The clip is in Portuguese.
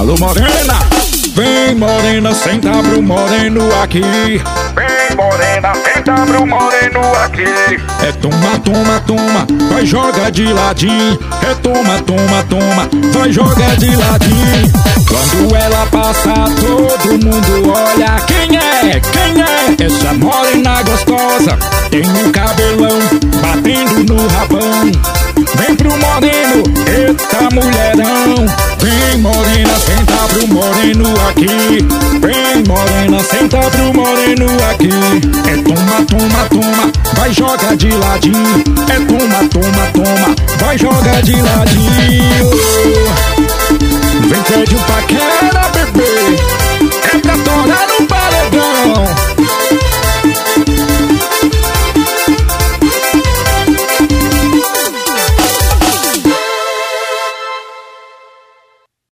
Alô, morena! Vem, morena, senta pro moreno aqui. Vem, morena, senta pro moreno aqui. É toma, toma, toma, vai joga de ladinho. É toma, toma, toma, vai joga de ladinho. Quando ela passa, todo mundo olha. Quem é? Quem é? Essa morena gostosa tem um cabelão batendo no rabão. Vem pro moreno, eita mulherão. Vem, morena, senta pro moreno aqui. Vem, morena, senta pro moreno aqui. É toma, toma, toma, vai joga de ladinho. É toma, toma, toma, vai joga de ladinho. Vem, pede um paquera, bebê. É pra torar no paredão.